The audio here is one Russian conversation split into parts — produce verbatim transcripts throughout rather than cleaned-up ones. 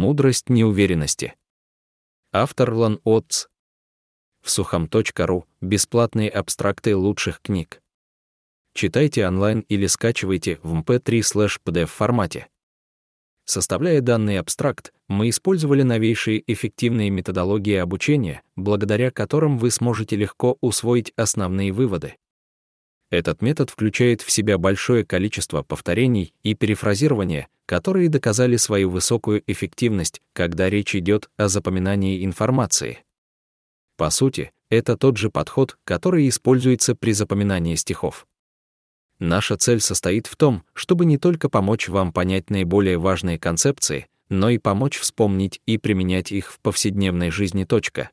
Мудрость неуверенности. Автор Лан Оттс. В сухом точка ру бесплатные абстракты лучших книг. Читайте онлайн или скачивайте в эм пэ три слэш пи ди эф формате. Составляя данный абстракт, мы использовали новейшие эффективные методологии обучения, благодаря которым вы сможете легко усвоить основные выводы. Этот метод включает в себя большое количество повторений и перефразирования, которые доказали свою высокую эффективность, когда речь идет о запоминании информации. По сути, это тот же подход, который используется при запоминании стихов. Наша цель состоит в том, чтобы не только помочь вам понять наиболее важные концепции, но и помочь вспомнить и применять их в повседневной жизни.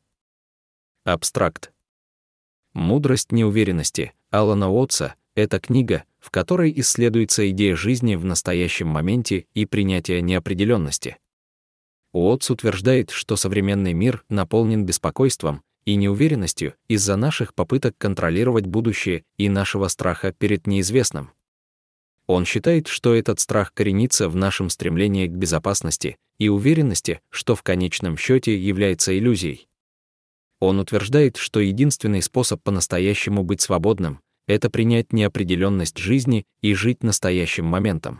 Абстракт. «Мудрость неуверенности» Алана Уотса — это книга, в которой исследуется идея жизни в настоящем моменте и принятия неопределенности. Уотс утверждает, что современный мир наполнен беспокойством и неуверенностью из-за наших попыток контролировать будущее и нашего страха перед неизвестным. Он считает, что этот страх коренится в нашем стремлении к безопасности и уверенности, что в конечном счете является иллюзией. Он утверждает, что единственный способ по-настоящему быть свободным — это принять неопределенность жизни и жить настоящим моментом.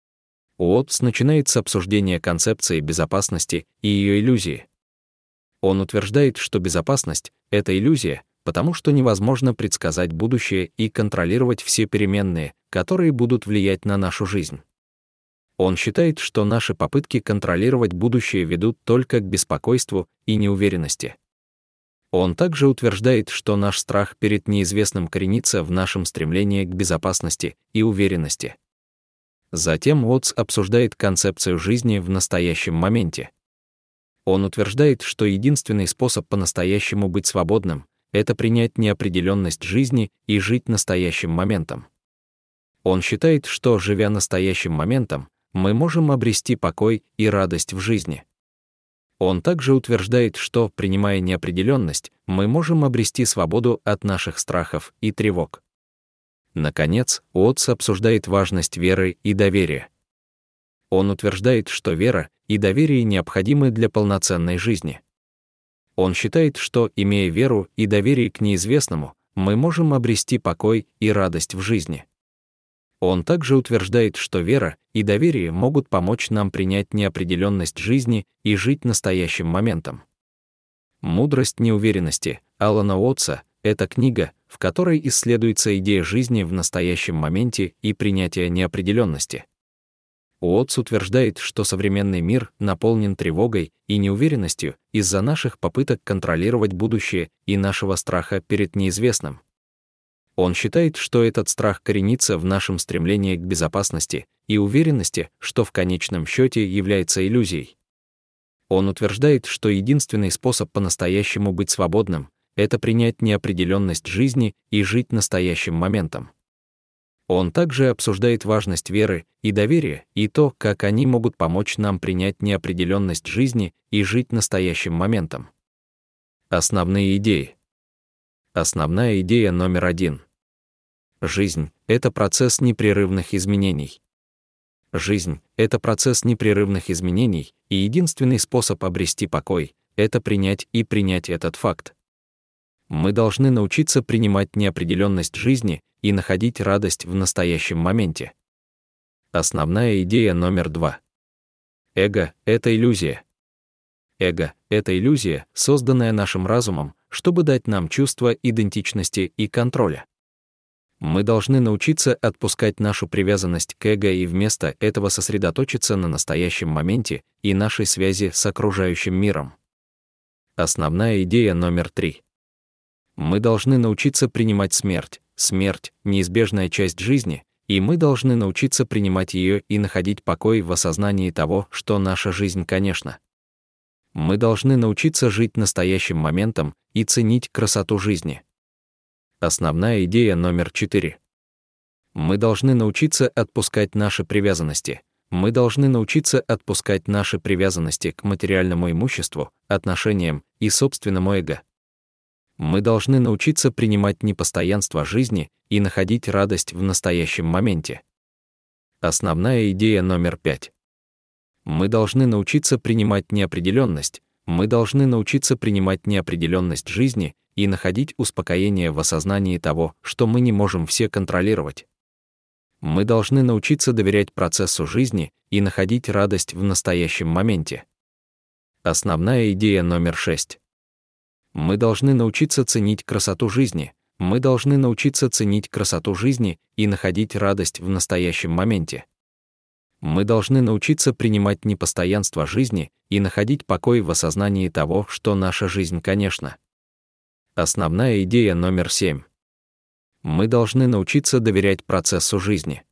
Уотс начинает с обсуждения концепции безопасности и ее иллюзии. Он утверждает, что безопасность — это иллюзия, потому что невозможно предсказать будущее и контролировать все переменные, которые будут влиять на нашу жизнь. Он считает, что наши попытки контролировать будущее ведут только к беспокойству и неуверенности. Он также утверждает, что наш страх перед неизвестным коренится в нашем стремлении к безопасности и уверенности. Затем Уотс обсуждает концепцию жизни в настоящем моменте. Он утверждает, что единственный способ по-настоящему быть свободным — это принять неопределенность жизни и жить настоящим моментом. Он считает, что, живя настоящим моментом, мы можем обрести покой и радость в жизни. Он также утверждает, что, принимая неопределенность, мы можем обрести свободу от наших страхов и тревог. Наконец, Уотс обсуждает важность веры и доверия. Он утверждает, что вера и доверие необходимы для полноценной жизни. Он считает, что, имея веру и доверие к неизвестному, мы можем обрести покой и радость в жизни. Он также утверждает, что вера и доверие могут помочь нам принять неопределенность жизни и жить настоящим моментом. «Мудрость неуверенности» Алана Уотса — это книга, в которой исследуется идея жизни в настоящем моменте и принятия неопределенности. Уотс утверждает, что современный мир наполнен тревогой и неуверенностью из-за наших попыток контролировать будущее и нашего страха перед неизвестным. Он считает, что этот страх коренится в нашем стремлении к безопасности и уверенности, что в конечном счете является иллюзией. Он утверждает, что единственный способ по-настоящему быть свободным — это принять неопределенность жизни и жить настоящим моментом. Он также обсуждает важность веры и доверия и то, как они могут помочь нам принять неопределенность жизни и жить настоящим моментом. Основные идеи. Основная идея номер один. Жизнь — это процесс непрерывных изменений. Жизнь — это процесс непрерывных изменений, и единственный способ обрести покой — это принять и принять этот факт. Мы должны научиться принимать неопределенность жизни и находить радость в настоящем моменте. Основная идея номер два. Эго — это иллюзия. Эго — это иллюзия, созданная нашим разумом, чтобы дать нам чувство идентичности и контроля. Мы должны научиться отпускать нашу привязанность к эго и вместо этого сосредоточиться на настоящем моменте и нашей связи с окружающим миром. Основная идея номер три. Мы должны научиться принимать смерть. Смерть — неизбежная часть жизни, и мы должны научиться принимать ее и находить покой в осознании того, что наша жизнь конечна. Мы должны научиться жить настоящим моментом и ценить красоту жизни. Основная идея номер четыре. Мы должны научиться отпускать наши привязанности. Мы должны научиться отпускать наши привязанности к материальному имуществу, отношениям и собственному эго. Мы должны научиться принимать непостоянство жизни и находить радость в настоящем моменте. Основная идея номер пять. Мы должны научиться принимать неопределенность, мы должны научиться принимать неопределенность жизни и находить успокоение в осознании того, что мы не можем все контролировать. Мы должны научиться доверять процессу жизни и находить радость в настоящем моменте. Основная идея номер шесть. Мы должны научиться ценить красоту жизни, мы должны научиться ценить красоту жизни и находить радость в настоящем моменте. Мы должны научиться принимать непостоянство жизни и находить покой в осознании того, что наша жизнь, конечно. Основная идея номер семь. Мы должны научиться доверять процессу жизни.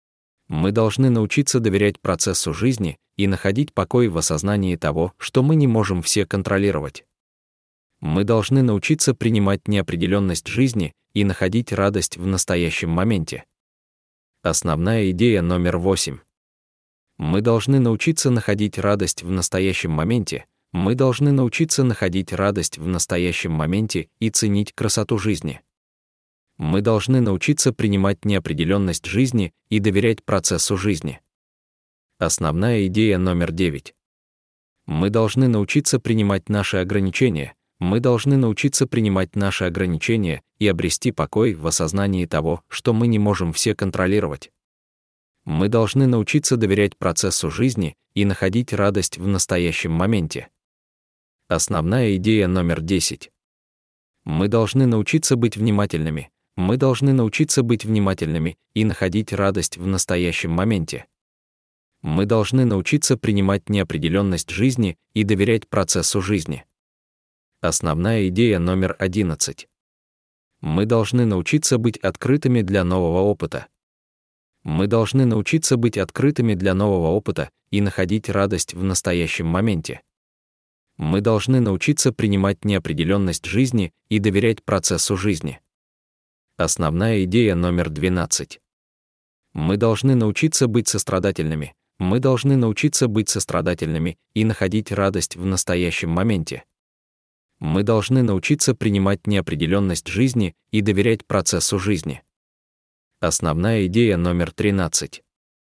Мы должны научиться доверять процессу жизни и находить покой в осознании того, что мы не можем все контролировать. Мы должны научиться принимать неопределенность жизни и находить радость в настоящем моменте. Основная идея номер восемь. Мы должны научиться находить радость в настоящем моменте, мы должны научиться находить радость в настоящем моменте и ценить красоту жизни. Мы должны научиться принимать неопределенность жизни и доверять процессу жизни. Основная идея номер девять. Мы должны научиться принимать наши ограничения, мы должны научиться принимать наши ограничения и обрести покой в осознании того, что мы не можем все контролировать. Мы должны научиться доверять процессу жизни и находить радость в настоящем моменте. Основная идея номер десять. Мы должны научиться быть внимательными, мы должны научиться быть внимательными и находить радость в настоящем моменте. Мы должны научиться принимать неопределенность жизни и доверять процессу жизни. Основная идея номер одиннадцать. Мы должны научиться быть открытыми для нового опыта. Мы должны научиться быть открытыми для нового опыта и находить радость в настоящем моменте. Мы должны научиться принимать неопределенность жизни и доверять процессу жизни. Основная идея номер двенадцать. Мы должны научиться быть сострадательными, мы должны научиться быть сострадательными и находить радость в настоящем моменте. Мы должны научиться принимать неопределенность жизни и доверять процессу жизни. Основная идея номер тринадцать.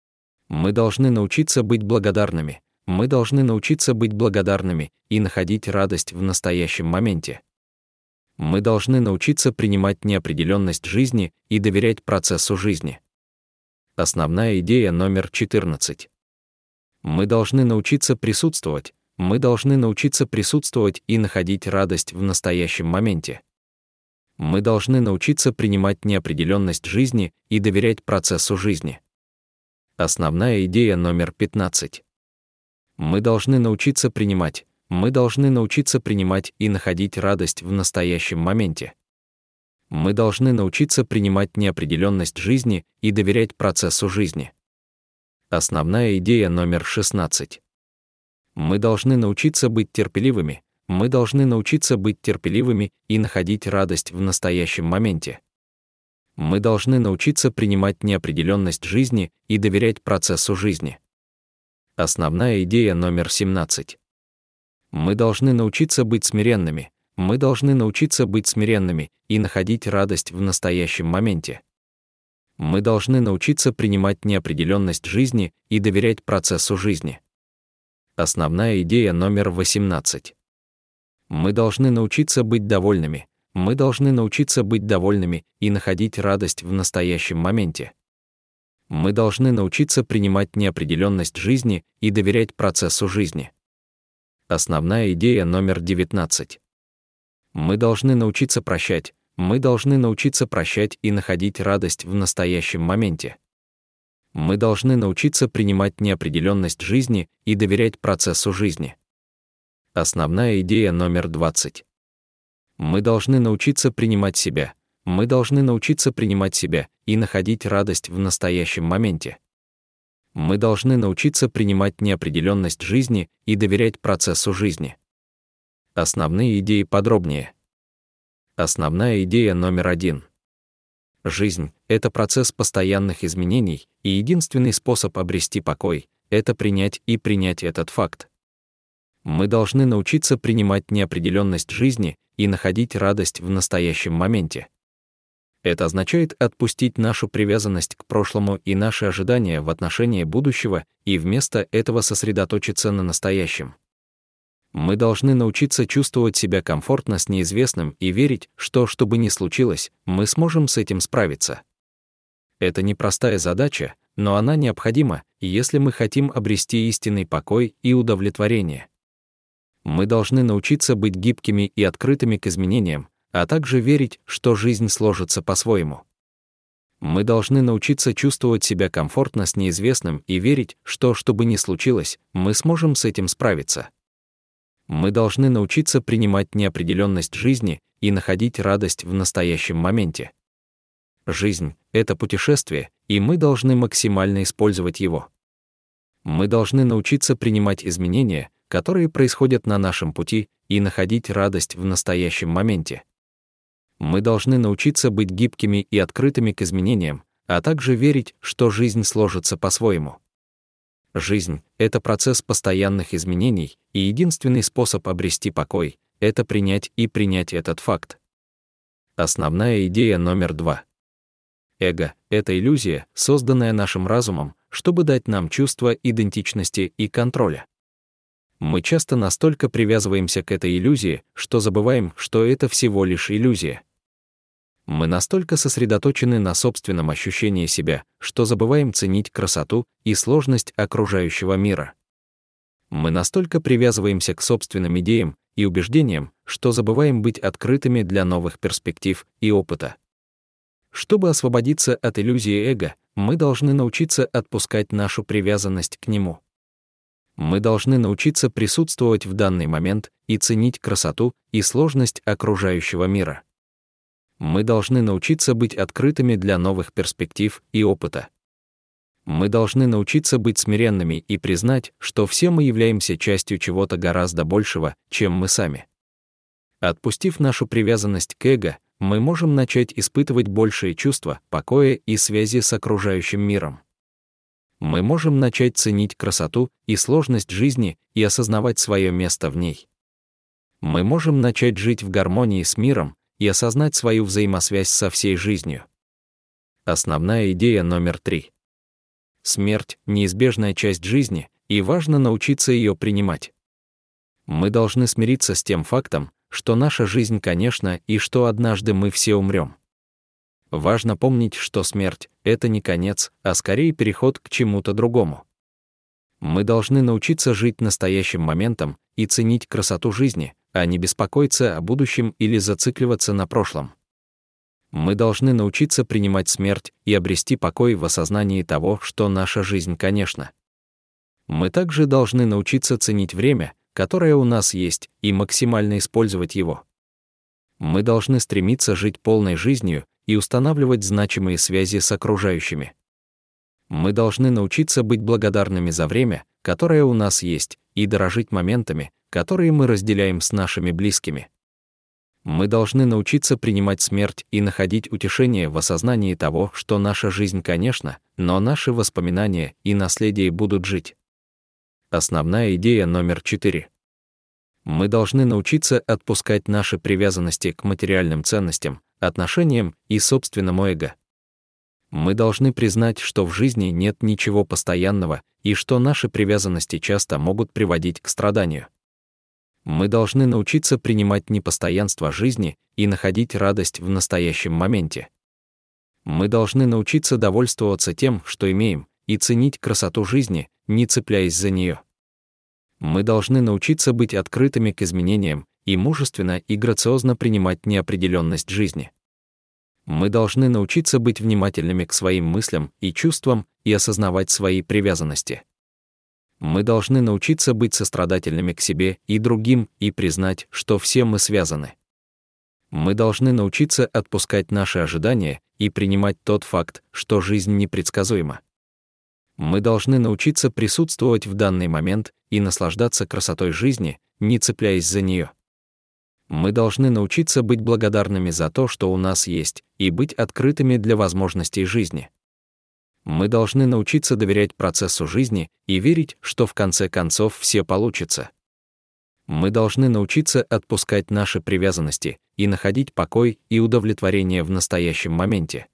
Мы должны научиться быть благодарными, мы должны научиться быть благодарными и находить радость в настоящем моменте. Мы должны научиться принимать неопределенность жизни и доверять процессу жизни. Основная идея номер четырнадцать. Мы должны научиться присутствовать, мы должны научиться присутствовать и находить радость в настоящем моменте. Мы должны научиться принимать неопределенность жизни и доверять процессу жизни. Основная идея номер пятнадцать. Мы должны научиться принимать, мы должны научиться принимать и находить радость в настоящем моменте. Мы должны научиться принимать неопределенность жизни и доверять процессу жизни. Основная идея номер шестнадцать. Мы должны научиться быть терпеливыми, мы должны научиться быть терпеливыми и находить радость в настоящем моменте. Мы должны научиться принимать неопределенность жизни и доверять процессу жизни. Основная идея номер семнадцать. Мы должны научиться быть смиренными, мы должны научиться быть смиренными и находить радость в настоящем моменте. Мы должны научиться принимать неопределенность жизни и доверять процессу жизни. Основная идея номер восемнадцать. Мы должны научиться быть довольными, мы должны научиться быть довольными и находить радость в настоящем моменте. Мы должны научиться принимать неопределенность жизни и доверять процессу жизни. Основная идея номер девятнадцать. Мы должны научиться прощать, мы должны научиться прощать и находить радость в настоящем моменте. Мы должны научиться принимать неопределенность жизни и доверять процессу жизни. Основная идея номер двадцать. Мы должны научиться принимать себя, мы должны научиться принимать себя и находить радость в настоящем моменте. Мы должны научиться принимать неопределенность жизни и доверять процессу жизни. Основные идеи подробнее. Основная идея номер один. Жизнь — это процесс постоянных изменений, и единственный способ обрести покой — это принять и принять этот факт. Мы должны научиться принимать неопределенность жизни и находить радость в настоящем моменте. Это означает отпустить нашу привязанность к прошлому и наши ожидания в отношении будущего и вместо этого сосредоточиться на настоящем. Мы должны научиться чувствовать себя комфортно с неизвестным и верить, что, что бы ни случилось, мы сможем с этим справиться. Это непростая задача, но она необходима, если мы хотим обрести истинный покой и удовлетворение. Мы должны научиться быть гибкими и открытыми к изменениям, а также верить, что жизнь сложится по-своему. Мы должны научиться чувствовать себя комфортно с неизвестным и верить, что, что бы ни случилось, мы сможем с этим справиться. Мы должны научиться принимать неопределенность жизни и находить радость в настоящем моменте. Жизнь — это путешествие, и мы должны максимально использовать его. Мы должны научиться принимать изменения, которые происходят на нашем пути, и находить радость в настоящем моменте. Мы должны научиться быть гибкими и открытыми к изменениям, а также верить, что жизнь сложится по-своему. Жизнь — это процесс постоянных изменений, и единственный способ обрести покой — это принять и принять этот факт. Основная идея номер два. Эго — это иллюзия, созданная нашим разумом, чтобы дать нам чувство идентичности и контроля. Мы часто настолько привязываемся к этой иллюзии, что забываем, что это всего лишь иллюзия. Мы настолько сосредоточены на собственном ощущении себя, что забываем ценить красоту и сложность окружающего мира. Мы настолько привязываемся к собственным идеям и убеждениям, что забываем быть открытыми для новых перспектив и опыта. Чтобы освободиться от иллюзии эго, мы должны научиться отпускать нашу привязанность к нему. Мы должны научиться присутствовать в данный момент и ценить красоту и сложность окружающего мира. Мы должны научиться быть открытыми для новых перспектив и опыта. Мы должны научиться быть смиренными и признать, что все мы являемся частью чего-то гораздо большего, чем мы сами. Отпустив нашу привязанность к эго, мы можем начать испытывать большие чувства, покоя и связи с окружающим миром. Мы можем начать ценить красоту и сложность жизни и осознавать свое место в ней. Мы можем начать жить в гармонии с миром и осознать свою взаимосвязь со всей жизнью. Основная идея номер три. Смерть — неизбежная часть жизни, и важно научиться ее принимать. Мы должны смириться с тем фактом, что наша жизнь конечна и что однажды мы все умрем. Важно помнить, что смерть — это не конец, а скорее переход к чему-то другому. Мы должны научиться жить настоящим моментом и ценить красоту жизни, а не беспокоиться о будущем или зацикливаться на прошлом. Мы должны научиться принимать смерть и обрести покой в осознании того, что наша жизнь конечна. Мы также должны научиться ценить время, которое у нас есть, и максимально использовать его. Мы должны стремиться жить полной жизнью и устанавливать значимые связи с окружающими. Мы должны научиться быть благодарными за время, которое у нас есть, и дорожить моментами, которые мы разделяем с нашими близкими. Мы должны научиться принимать смерть и находить утешение в осознании того, что наша жизнь конечна, но наши воспоминания и наследие будут жить. Основная идея номер четыре. Мы должны научиться отпускать наши привязанности к материальным ценностям, отношениям и собственному эго. Мы должны признать, что в жизни нет ничего постоянного и что наши привязанности часто могут приводить к страданию. Мы должны научиться принимать непостоянство жизни и находить радость в настоящем моменте. Мы должны научиться довольствоваться тем, что имеем, и ценить красоту жизни, не цепляясь за нее. Мы должны научиться быть открытыми к изменениям и мужественно и грациозно принимать неопределенность жизни. Мы должны научиться быть внимательными к своим мыслям и чувствам и осознавать свои привязанности. Мы должны научиться быть сострадательными к себе и другим и признать, что все мы связаны. Мы должны научиться отпускать наши ожидания и принимать тот факт, что жизнь непредсказуема. Мы должны научиться присутствовать в данный момент и наслаждаться красотой жизни, не цепляясь за нее. Мы должны научиться быть благодарными за то, что у нас есть, и быть открытыми для возможностей жизни. Мы должны научиться доверять процессу жизни и верить, что в конце концов все получится. Мы должны научиться отпускать наши привязанности и находить покой и удовлетворение в настоящем моменте.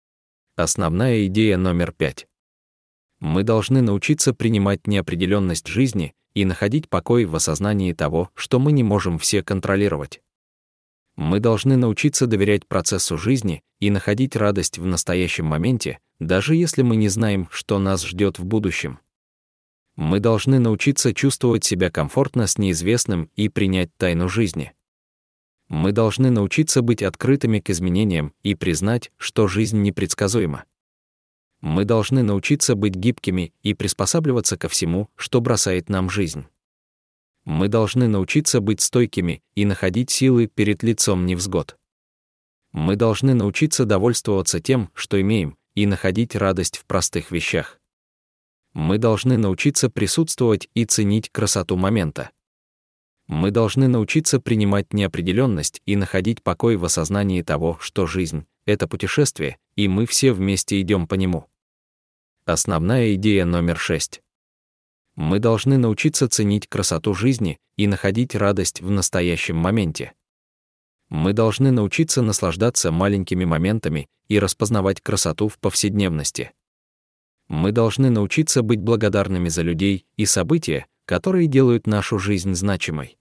Основная идея номер пять. Мы должны научиться принимать неопределенность жизни и находить покой в осознании того, что мы не можем все контролировать. Мы должны научиться доверять процессу жизни и находить радость в настоящем моменте, даже если мы не знаем, что нас ждет в будущем. Мы должны научиться чувствовать себя комфортно с неизвестным и принять тайну жизни. Мы должны научиться быть открытыми к изменениям и признать, что жизнь непредсказуема. Мы должны научиться быть гибкими и приспосабливаться ко всему, что бросает нам жизнь. Мы должны научиться быть стойкими и находить силы перед лицом невзгод. Мы должны научиться довольствоваться тем, что имеем, и находить радость в простых вещах. Мы должны научиться присутствовать и ценить красоту момента. Мы должны научиться принимать неопределенность и находить покой в осознании того, что жизнь — это путешествие, и мы все вместе идем по нему. Основная идея номер шесть. Мы должны научиться ценить красоту жизни и находить радость в настоящем моменте. Мы должны научиться наслаждаться маленькими моментами и распознавать красоту в повседневности. Мы должны научиться быть благодарными за людей и события, которые делают нашу жизнь значимой.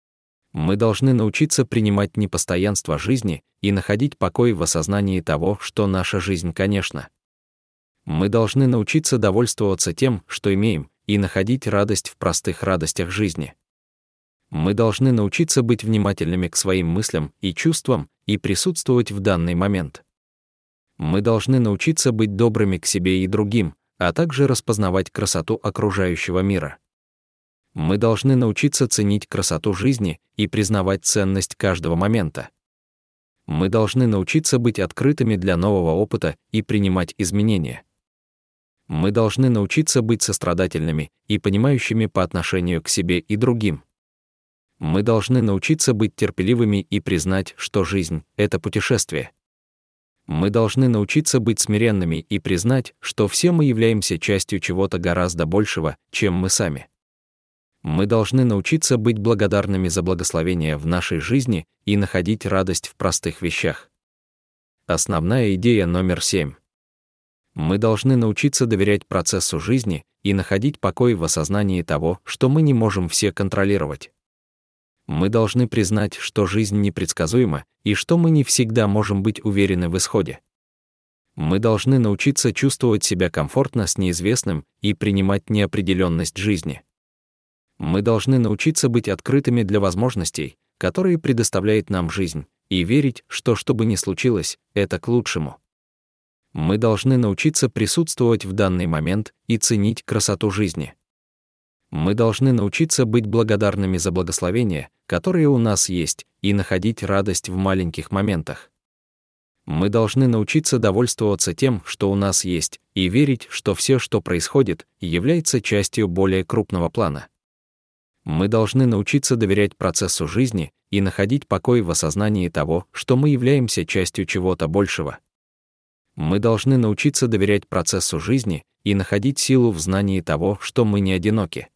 Мы должны научиться принимать непостоянство жизни и находить покой в осознании того, что наша жизнь, конечно. Мы должны научиться довольствоваться тем, что имеем, и находить радость в простых радостях жизни. Мы должны научиться быть внимательными к своим мыслям и чувствам и присутствовать в данный момент. Мы должны научиться быть добрыми к себе и другим, а также распознавать красоту окружающего мира. Мы должны научиться ценить красоту жизни и признавать ценность каждого момента. Мы должны научиться быть открытыми для нового опыта и принимать изменения. Мы должны научиться быть сострадательными и понимающими по отношению к себе и другим. Мы должны научиться быть терпеливыми и признать, что жизнь — это путешествие. Мы должны научиться быть смиренными и признать, что все мы являемся частью чего-то гораздо большего, чем мы сами. Мы должны научиться быть благодарными за благословения в нашей жизни и находить радость в простых вещах. Основная идея номер семь. Мы должны научиться доверять процессу жизни и находить покой в осознании того, что мы не можем все контролировать. Мы должны признать, что жизнь непредсказуема и что мы не всегда можем быть уверены в исходе. Мы должны научиться чувствовать себя комфортно с неизвестным и принимать неопределенность жизни. Мы должны научиться быть открытыми для возможностей, которые предоставляет нам жизнь, и верить, что что бы ни случилось, это к лучшему. Мы должны научиться присутствовать в данный момент и ценить красоту жизни. Мы должны научиться быть благодарными за благословения, которые у нас есть, и находить радость в маленьких моментах. Мы должны научиться довольствоваться тем, что у нас есть, и верить, что все, что происходит, является частью более крупного плана. Мы должны научиться доверять процессу жизни и находить покой в осознании того, что мы являемся частью чего-то большего. Мы должны научиться доверять процессу жизни и находить силу в знании того, что мы не одиноки.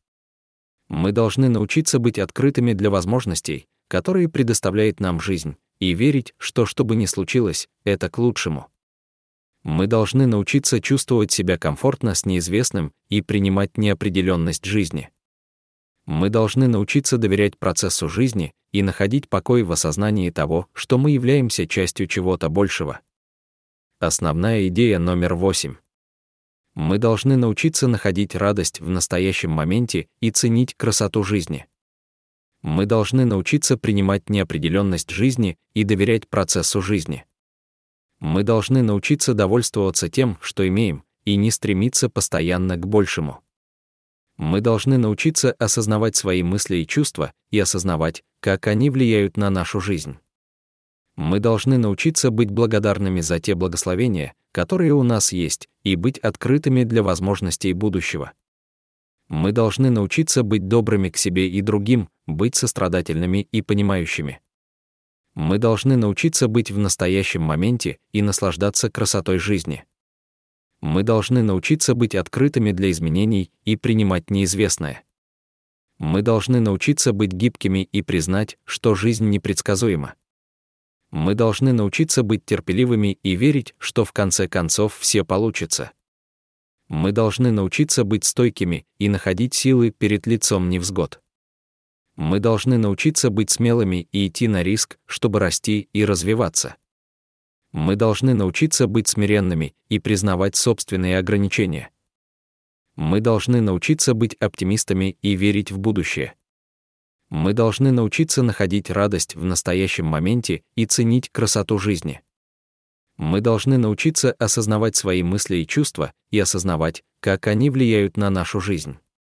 Мы должны научиться быть открытыми для возможностей, которые предоставляет нам жизнь, и верить, что что бы ни случилось, это к лучшему. Мы должны научиться чувствовать себя комфортно с неизвестным и принимать неопределенность жизни. Мы должны научиться доверять процессу жизни и находить покой в осознании того, что мы являемся частью чего-то большего. Основная идея номер восемь. Мы должны научиться находить радость в настоящем моменте и ценить красоту жизни. Мы должны научиться принимать неопределенность жизни и доверять процессу жизни. Мы должны научиться довольствоваться тем, что имеем, и не стремиться постоянно к большему. Мы должны научиться осознавать свои мысли и чувства и осознавать, как они влияют на нашу жизнь. Мы должны научиться быть благодарными за те благословения, которые у нас есть, и быть открытыми для возможностей будущего. Мы должны научиться быть добрыми к себе и другим, быть сострадательными и понимающими. Мы должны научиться быть в настоящем моменте и наслаждаться красотой жизни. Мы должны научиться быть открытыми для изменений и принимать неизвестное. Мы должны научиться быть гибкими и признать, что жизнь непредсказуема. Мы должны научиться быть терпеливыми и верить, что в конце концов все получится. Мы должны научиться быть стойкими и находить силы перед лицом невзгод. Мы должны научиться быть смелыми и идти на риск, чтобы расти и развиваться. Мы должны научиться быть смиренными и признавать собственные ограничения. Мы должны научиться быть оптимистами и верить в будущее. Мы должны научиться находить радость в настоящем моменте и ценить красоту жизни. Мы должны научиться осознавать свои мысли и чувства и осознавать, как они влияют на нашу жизнь.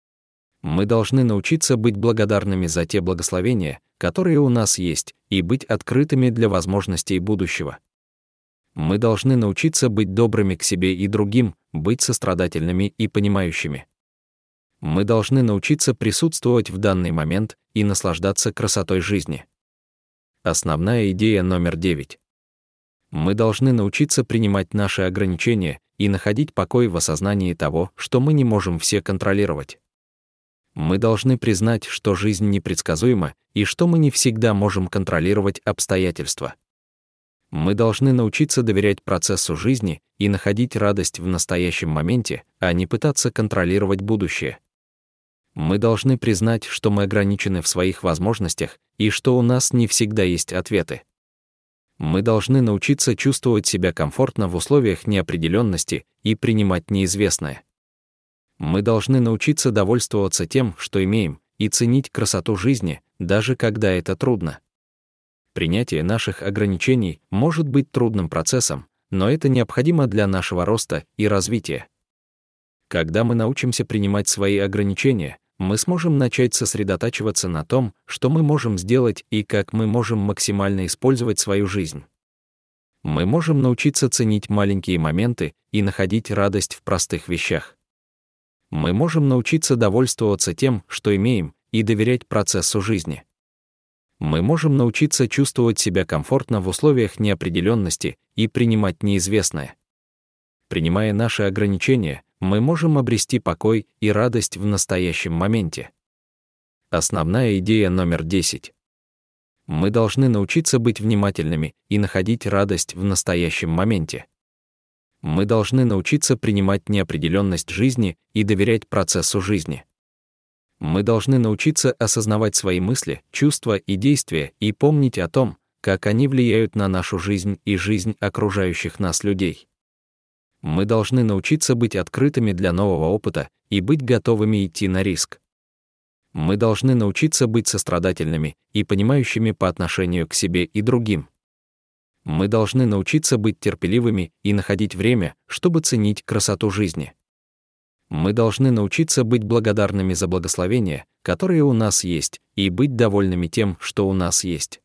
Мы должны научиться быть благодарными за те благословения, которые у нас есть, и быть открытыми для возможностей будущего. Мы должны научиться быть добрыми к себе и другим, быть сострадательными и понимающими. Мы должны научиться присутствовать в данный момент и наслаждаться красотой жизни. Основная идея номер девять. Мы должны научиться принимать наши ограничения и находить покой в осознании того, что мы не можем все контролировать. Мы должны признать, что жизнь непредсказуема и что мы не всегда можем контролировать обстоятельства. Мы должны научиться доверять процессу жизни и находить радость в настоящем моменте, а не пытаться контролировать будущее. Мы должны признать, что мы ограничены в своих возможностях и что у нас не всегда есть ответы. Мы должны научиться чувствовать себя комфортно в условиях неопределенности и принимать неизвестное. Мы должны научиться довольствоваться тем, что имеем, и ценить красоту жизни, даже когда это трудно. Принятие наших ограничений может быть трудным процессом, но это необходимо для нашего роста и развития. Когда мы научимся принимать свои ограничения, мы сможем начать сосредотачиваться на том, что мы можем сделать и как мы можем максимально использовать свою жизнь. Мы можем научиться ценить маленькие моменты и находить радость в простых вещах. Мы можем научиться довольствоваться тем, что имеем, и доверять процессу жизни. Мы можем научиться чувствовать себя комфортно в условиях неопределенности и принимать неизвестное. Принимая наши ограничения, мы можем обрести покой и радость в настоящем моменте. Основная идея номер десять. Мы должны научиться быть внимательными и находить радость в настоящем моменте. Мы должны научиться принимать неопределенность жизни и доверять процессу жизни. Мы должны научиться осознавать свои мысли, чувства и действия и помнить о том, как они влияют на нашу жизнь и жизнь окружающих нас людей. Мы должны научиться быть открытыми для нового опыта и быть готовыми идти на риск. Мы должны научиться быть сострадательными и понимающими по отношению к себе и другим. Мы должны научиться быть терпеливыми и находить время, чтобы ценить красоту жизни. Мы должны научиться быть благодарными за благословения, которые у нас есть, и быть довольными тем, что у нас есть.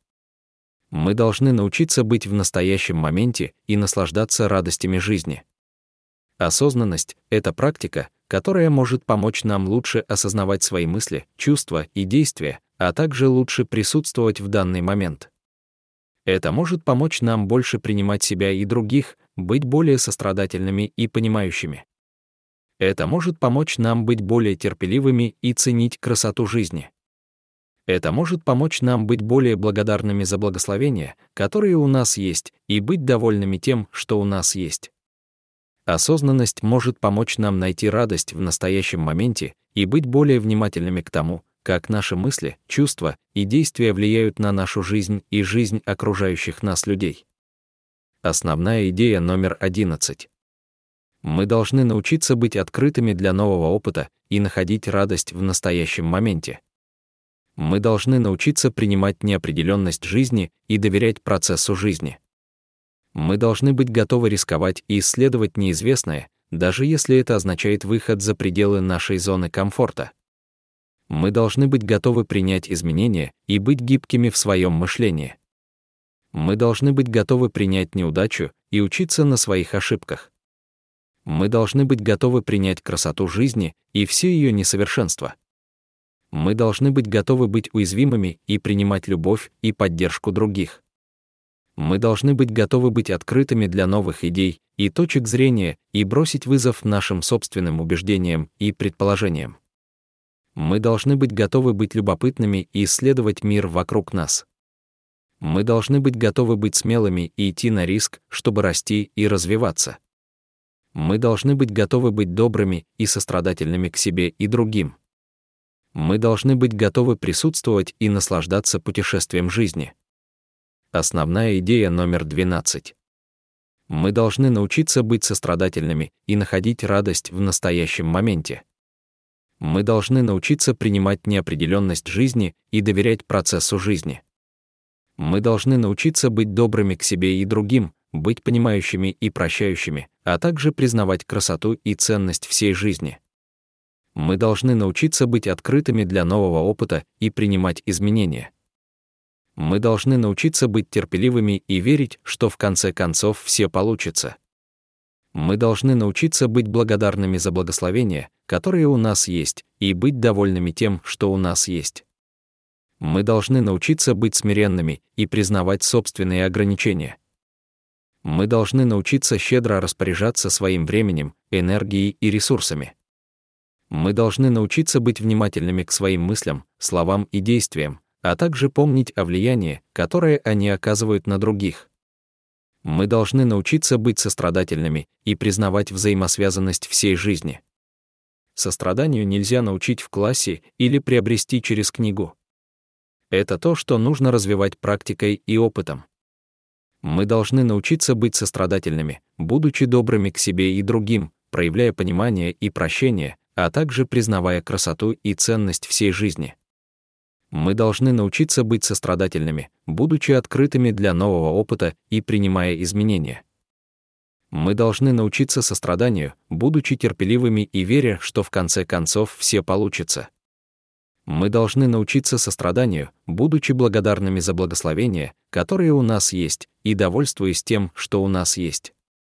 Мы должны научиться быть в настоящем моменте и наслаждаться радостями жизни. Осознанность — это практика, которая может помочь нам лучше осознавать свои мысли, чувства и действия, а также лучше присутствовать в данный момент. Это может помочь нам больше принимать себя и других, быть более сострадательными и понимающими. Это может помочь нам быть более терпеливыми и ценить красоту жизни. Это может помочь нам быть более благодарными за благословения, которые у нас есть, и быть довольными тем, что у нас есть. Осознанность может помочь нам найти радость в настоящем моменте и быть более внимательными к тому, как наши мысли, чувства и действия влияют на нашу жизнь и жизнь окружающих нас людей. Основная идея номер одиннадцать. Мы должны научиться быть открытыми для нового опыта и находить радость в настоящем моменте. Мы должны научиться принимать неопределенность жизни и доверять процессу жизни. Мы должны быть готовы рисковать и исследовать неизвестное, даже если это означает выход за пределы нашей зоны комфорта. Мы должны быть готовы принять изменения и быть гибкими в своем мышлении. Мы должны быть готовы принять неудачу и учиться на своих ошибках. Мы должны быть готовы принять красоту жизни и все ее несовершенства. Мы должны быть готовы быть уязвимыми и принимать любовь и поддержку других. Мы должны быть готовы быть открытыми для новых идей и точек зрения и бросить вызов нашим собственным убеждениям и предположениям. Мы должны быть готовы быть любопытными и исследовать мир вокруг нас. Мы должны быть готовы быть смелыми и идти на риск, чтобы расти и развиваться. Мы должны быть готовы быть добрыми и сострадательными к себе и другим. Мы должны быть готовы присутствовать и наслаждаться путешествием жизни. Основная идея номер двенадцать. Мы должны научиться быть сострадательными и находить радость в настоящем моменте. Мы должны научиться принимать неопределенность жизни и доверять процессу жизни. Мы должны научиться быть добрыми к себе и другим, быть понимающими и прощающими, а также признавать красоту и ценность всей жизни. Мы должны научиться быть открытыми для нового опыта и принимать изменения. Мы должны научиться быть терпеливыми и верить, что в конце концов все получится. Мы должны научиться быть благодарными за благословения, которые у нас есть, и быть довольными тем, что у нас есть. Мы должны научиться быть смиренными и признавать собственные ограничения. Мы должны научиться щедро распоряжаться своим временем, энергией и ресурсами. Мы должны научиться быть внимательными к своим мыслям, словам и действиям, а также помнить о влиянии, которое они оказывают на других. Мы должны научиться быть сострадательными и признавать взаимосвязанность всей жизни. Состраданию нельзя научить в классе или приобрести через книгу. Это то, что нужно развивать практикой и опытом. Мы должны научиться быть сострадательными, будучи добрыми к себе и другим, проявляя понимание и прощение, а также признавая красоту и ценность всей жизни. Мы должны научиться быть сострадательными, будучи открытыми для нового опыта и принимая изменения. Мы должны научиться состраданию, будучи терпеливыми и веря, что в конце концов все получится. Мы должны научиться состраданию, будучи благодарными за благословения, которые у нас есть, и довольствуясь тем, что у нас есть.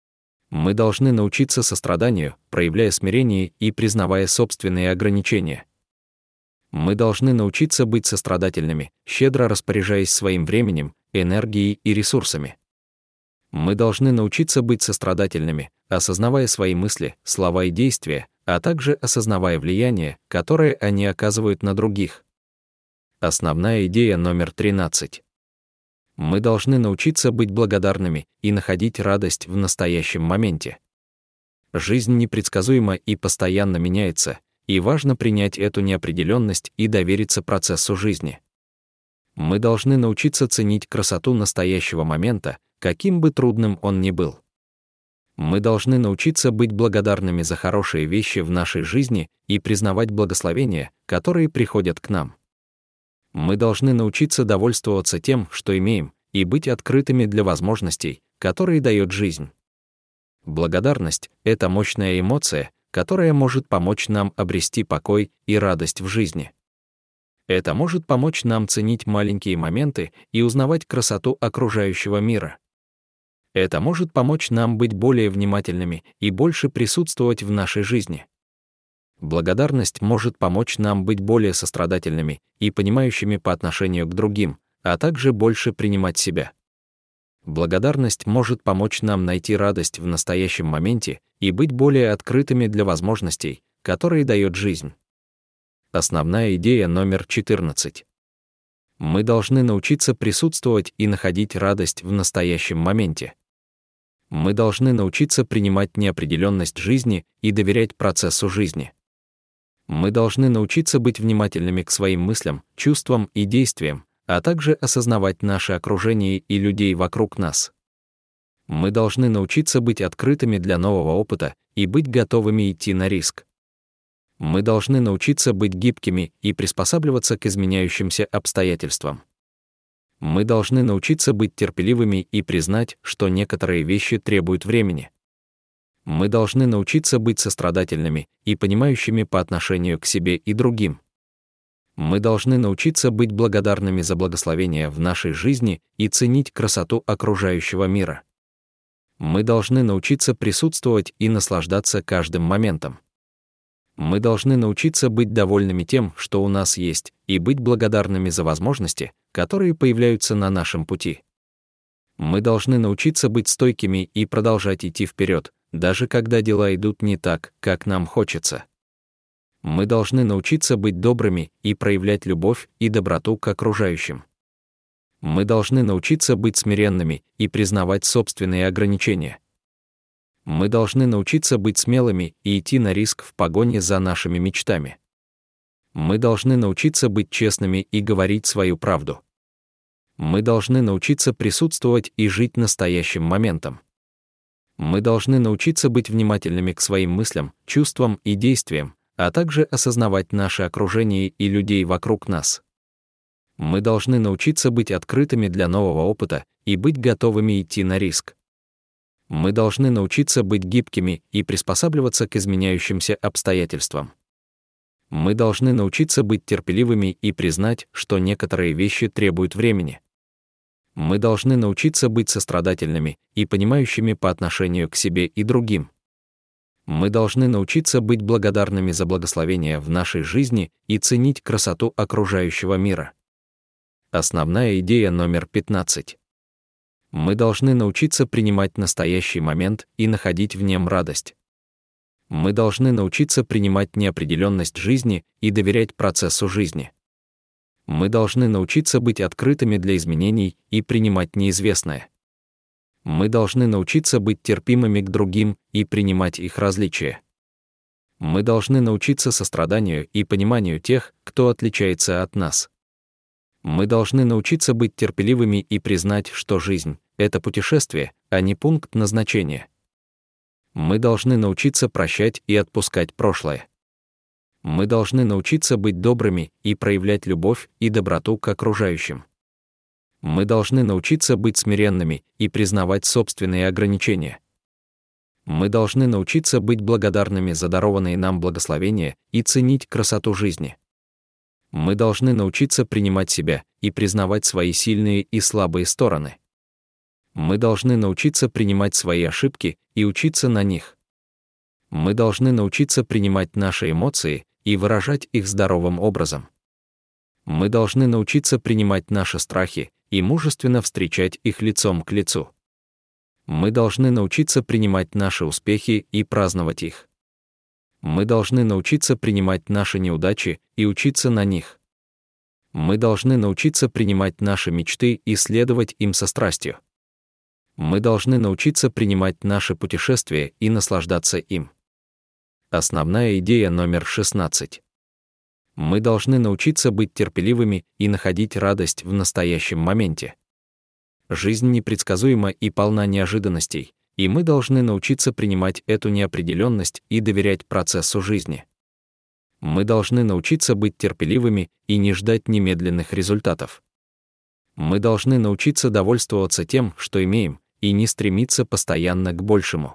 Мы должны научиться состраданию, проявляя смирение и признавая собственные ограничения. Мы должны научиться быть сострадательными, щедро распоряжаясь своим временем, энергией и ресурсами. Мы должны научиться быть сострадательными, осознавая свои мысли, слова и действия, а также осознавая влияние, которое они оказывают на других. Основная идея номер тринадцать. Мы должны научиться быть благодарными и находить радость в настоящем моменте. Жизнь непредсказуема и постоянно меняется, и важно принять эту неопределенность и довериться процессу жизни. Мы должны научиться ценить красоту настоящего момента, каким бы трудным он ни был. Мы должны научиться быть благодарными за хорошие вещи в нашей жизни и признавать благословения, которые приходят к нам. Мы должны научиться довольствоваться тем, что имеем, и быть открытыми для возможностей, которые дает жизнь. Благодарность — это мощная эмоция, которая может помочь нам обрести покой и радость в жизни. Это может помочь нам ценить маленькие моменты и узнавать красоту окружающего мира. Это может помочь нам быть более внимательными и больше присутствовать в нашей жизни. Благодарность может помочь нам быть более сострадательными и понимающими по отношению к другим, а также больше принимать себя. Благодарность может помочь нам найти радость в настоящем моменте и быть более открытыми для возможностей, которые дает жизнь. Основная идея номер четырнадцать. Мы должны научиться присутствовать и находить радость в настоящем моменте. Мы должны научиться принимать неопределенность жизни и доверять процессу жизни. Мы должны научиться быть внимательными к своим мыслям, чувствам и действиям, а также осознавать наше окружение и людей вокруг нас. Мы должны научиться быть открытыми для нового опыта и быть готовыми идти на риск. Мы должны научиться быть гибкими и приспосабливаться к изменяющимся обстоятельствам. Мы должны научиться быть терпеливыми и признать, что некоторые вещи требуют времени. Мы должны научиться быть сострадательными и понимающими по отношению к себе и другим. Мы должны научиться быть благодарными за благословения в нашей жизни и ценить красоту окружающего мира. Мы должны научиться присутствовать и наслаждаться каждым моментом. Мы должны научиться быть довольными тем, что у нас есть, и быть благодарными за возможности, которые появляются на нашем пути. Мы должны научиться быть стойкими и продолжать идти вперед, даже когда дела идут не так, как нам хочется. Мы должны научиться быть добрыми и проявлять любовь и доброту к окружающим. Мы должны научиться быть смиренными и признавать собственные ограничения. Мы должны научиться быть смелыми и идти на риск в погоне за нашими мечтами. Мы должны научиться быть честными и говорить свою правду. Мы должны научиться присутствовать и жить настоящим моментом. Мы должны научиться быть внимательными к своим мыслям, чувствам и действиям, а также осознавать наше окружение и людей вокруг нас. Мы должны научиться быть открытыми для нового опыта и быть готовыми идти на риск. Мы должны научиться быть гибкими и приспосабливаться к изменяющимся обстоятельствам. Мы должны научиться быть терпеливыми и признать, что некоторые вещи требуют времени. Мы должны научиться быть сострадательными и понимающими по отношению к себе и другим. Мы должны научиться быть благодарными за благословения в нашей жизни и ценить красоту окружающего мира. Основная идея номер пятнадцать. Мы должны научиться принимать настоящий момент и находить в нем радость. Мы должны научиться принимать неопределенность жизни и доверять процессу жизни. Мы должны научиться быть открытыми для изменений и принимать неизвестное. Мы должны научиться быть терпимыми к другим и принимать их различия. Мы должны научиться состраданию и пониманию тех, кто отличается от нас. Мы должны научиться быть терпеливыми и признать, что жизнь — это путешествие, а не пункт назначения. Мы должны научиться прощать и отпускать прошлое. Мы должны научиться быть добрыми и проявлять любовь и доброту к окружающим. Мы должны научиться быть смиренными и признавать собственные ограничения. Мы должны научиться быть благодарными за дарованные нам благословения и ценить красоту жизни. Мы должны научиться принимать себя и признавать свои сильные и слабые стороны. Мы должны научиться принимать свои ошибки и учиться на них. Мы должны научиться принимать наши эмоции и выражать их здоровым образом. Мы должны научиться принимать наши страхи и мужественно встречать их лицом к лицу. Мы должны научиться принимать наши успехи и праздновать их. Мы должны научиться принимать наши неудачи и учиться на них. Мы должны научиться принимать наши мечты и следовать им со страстью. Мы должны научиться принимать наши путешествия и наслаждаться им. Основная идея номер шестнадцать. Мы должны научиться быть терпеливыми и находить радость в настоящем моменте. Жизнь непредсказуема и полна неожиданностей, и мы должны научиться принимать эту неопределенность и доверять процессу жизни. Мы должны научиться быть терпеливыми и не ждать немедленных результатов. Мы должны научиться довольствоваться тем, что имеем, и не стремиться постоянно к большему.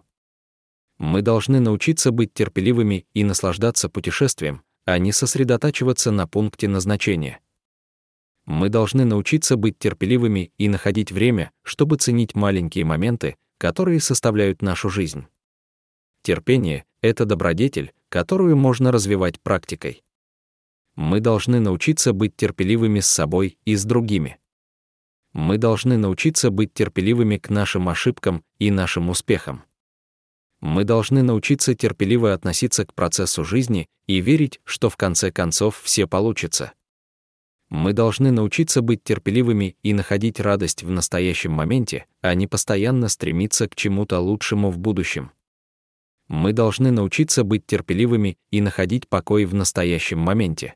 Мы должны научиться быть терпеливыми и наслаждаться путешествием, а не сосредотачиваться на пункте назначения. Мы должны научиться быть терпеливыми и находить время, чтобы ценить маленькие моменты, которые составляют нашу жизнь. Терпение — это добродетель, которую можно развивать практикой. Мы должны научиться быть терпеливыми с собой и с другими. Мы должны научиться быть терпеливыми к нашим ошибкам и нашим успехам. Мы должны научиться терпеливо относиться к процессу жизни и верить, что в конце концов все получится. Мы должны научиться быть терпеливыми и находить радость в настоящем моменте, а не постоянно стремиться к чему-то лучшему в будущем. Мы должны научиться быть терпеливыми и находить покой в настоящем моменте.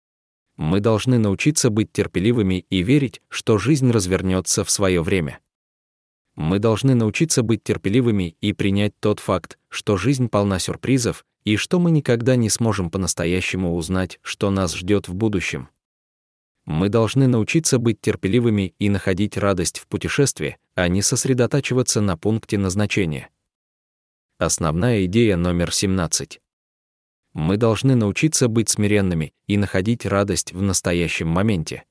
Мы должны научиться быть терпеливыми и верить, что жизнь развернется в свое время. Мы должны научиться быть терпеливыми и принять тот факт, что жизнь полна сюрпризов и что мы никогда не сможем по-настоящему узнать, что нас ждет в будущем. Мы должны научиться быть терпеливыми и находить радость в путешествии, а не сосредотачиваться на пункте назначения. Основная идея номер семнадцать. Мы должны научиться быть смиренными и находить радость в настоящем моменте.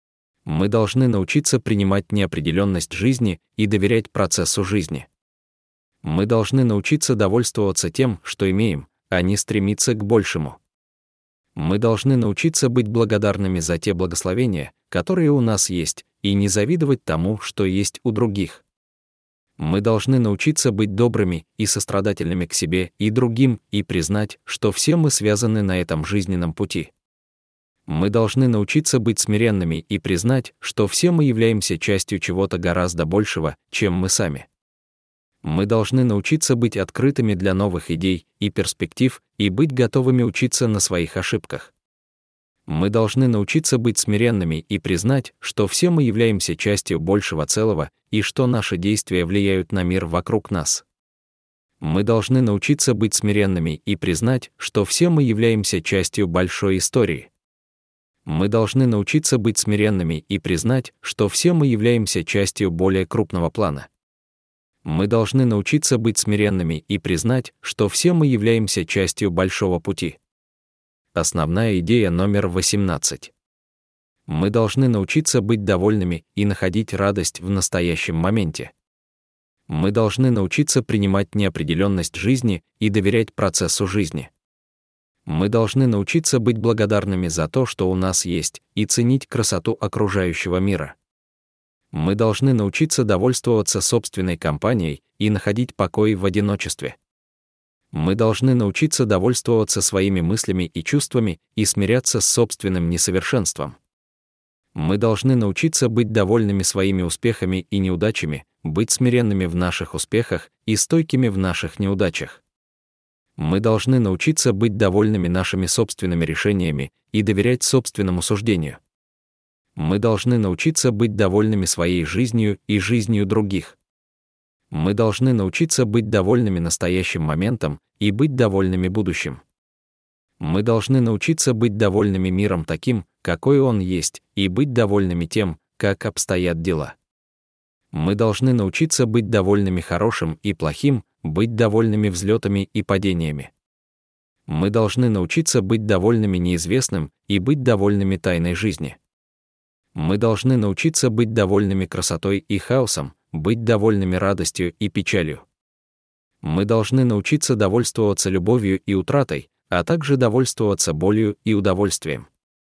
Мы должны научиться принимать неопределенность жизни и доверять процессу жизни. Мы должны научиться довольствоваться тем, что имеем, а не стремиться к большему. Мы должны научиться быть благодарными за те благословения, которые у нас есть, и не завидовать тому, что есть у других. Мы должны научиться быть добрыми и сострадательными к себе и другим и признать, что все мы связаны на этом жизненном пути. Мы должны научиться быть смиренными и признать, что все мы являемся частью чего-то гораздо большего, чем мы сами. Мы должны научиться быть открытыми для новых идей и перспектив и быть готовыми учиться на своих ошибках. Мы должны научиться быть смиренными и признать, что все мы являемся частью большего целого и что наши действия влияют на мир вокруг нас. Мы должны научиться быть смиренными и признать, что все мы являемся частью большой истории. Мы должны научиться быть смиренными и признать, что все мы являемся частью более крупного плана. Мы должны научиться быть смиренными и признать, что все мы являемся частью большого пути. Основная идея номер восемнадцать. Мы должны научиться быть довольными и находить радость в настоящем моменте. Мы должны научиться принимать неопределенность жизни и доверять процессу жизни. Мы должны научиться быть благодарными за то, что у нас есть, и ценить красоту окружающего мира. Мы должны научиться довольствоваться собственной компанией и находить покой в одиночестве. Мы должны научиться довольствоваться своими мыслями и чувствами и смиряться с собственным несовершенством. Мы должны научиться быть довольными своими успехами и неудачами, быть смиренными в наших успехах и стойкими в наших неудачах. Мы должны научиться быть довольными нашими собственными решениями и доверять собственному суждению. Мы должны научиться быть довольными своей жизнью и жизнью других. Мы должны научиться быть довольными настоящим моментом и быть довольными будущим. Мы должны научиться быть довольными миром таким, какой он есть, и быть довольными тем, как обстоят дела. Мы должны научиться быть довольными хорошим и плохим, быть довольными взлетами и падениями. Мы должны научиться быть довольными неизвестным и быть довольными тайной жизни. Мы должны научиться быть довольными красотой и хаосом, быть довольными радостью и печалью. Мы должны научиться довольствоваться любовью и утратой, а также довольствоваться болью и удовольствием.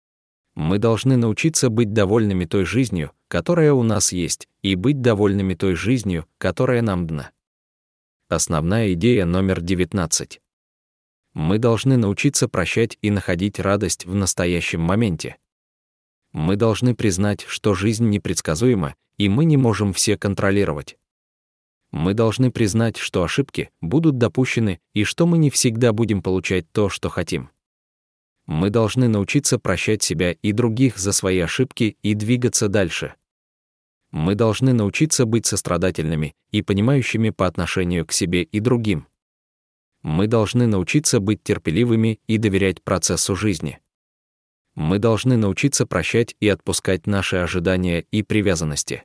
Мы должны научиться быть довольными той жизнью, которая у нас есть, и быть довольными той жизнью, которая нам дана. Основная идея номер девятнадцать. Мы должны научиться прощать и находить радость в настоящем моменте. Мы должны признать, что жизнь непредсказуема, и мы не можем все контролировать. Мы должны признать, что ошибки будут допущены и что мы не всегда будем получать то, что хотим. Мы должны научиться прощать себя и других за свои ошибки и двигаться дальше. Мы должны научиться быть сострадательными и понимающими по отношению к себе и другим. Мы должны научиться быть терпеливыми и доверять процессу жизни. Мы должны научиться прощать и отпускать наши ожидания и привязанности.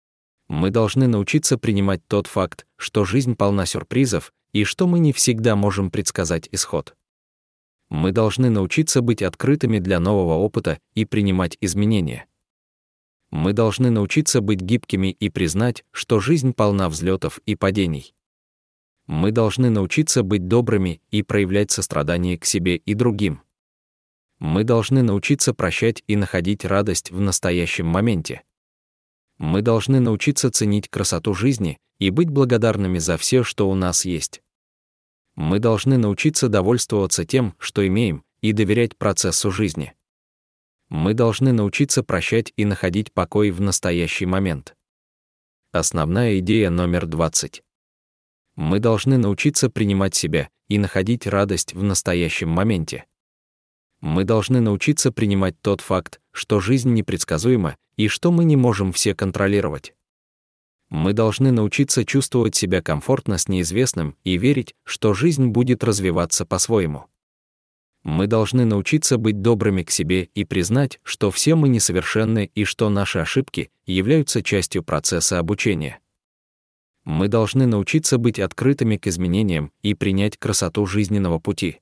Мы должны научиться принимать тот факт, что жизнь полна сюрпризов и что мы не всегда можем предсказать исход. Мы должны научиться быть открытыми для нового опыта и принимать изменения. Мы должны научиться быть гибкими и признать, что жизнь полна взлетов и падений. Мы должны научиться быть добрыми и проявлять сострадание к себе и другим. Мы должны научиться прощать и находить радость в настоящем моменте. Мы должны научиться ценить красоту жизни и быть благодарными за все, что у нас есть. Мы должны научиться довольствоваться тем, что имеем, и доверять процессу жизни. Мы должны научиться прощать и находить покой в настоящий момент. Основная идея номер двадцать. Мы должны научиться принимать себя и находить радость в настоящем моменте. Мы должны научиться принимать тот факт, что жизнь непредсказуема и что мы не можем все контролировать. Мы должны научиться чувствовать себя комфортно с неизвестным и верить, что жизнь будет развиваться по-своему. Мы должны научиться быть добрыми к себе и признать, что все мы несовершенны и что наши ошибки являются частью процесса обучения. Мы должны научиться быть открытыми к изменениям и принять красоту жизненного пути.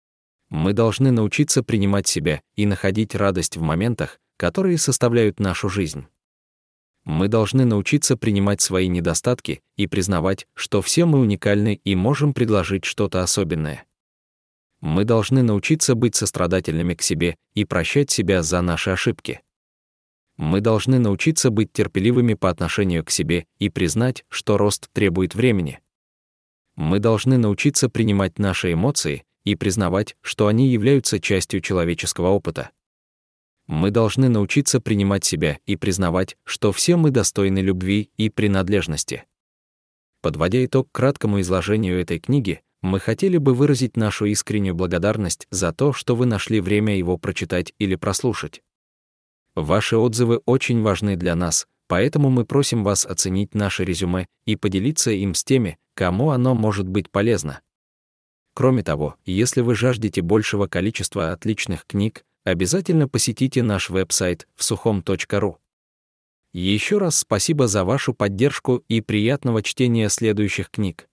Мы должны научиться принимать себя и находить радость в моментах, которые составляют нашу жизнь. Мы должны научиться принимать свои недостатки и признавать, что все мы уникальны и можем предложить что-то особенное. Мы должны научиться быть сострадательными к себе и прощать себя за наши ошибки. Мы должны научиться быть терпеливыми по отношению к себе и признать, что рост требует времени. Мы должны научиться принимать наши эмоции и признавать, что они являются частью человеческого опыта. Мы должны научиться принимать себя и признавать, что все мы достойны любви и принадлежности. Подводя итог краткому изложению этой книги, мы хотели бы выразить нашу искреннюю благодарность за то, что вы нашли время его прочитать или прослушать. Ваши отзывы очень важны для нас, поэтому мы просим вас оценить наше резюме и поделиться им с теми, кому оно может быть полезно. Кроме того, если вы жаждете большего количества отличных книг, обязательно посетите наш веб-сайт всухом точка ру. Еще раз спасибо за вашу поддержку и приятного чтения следующих книг.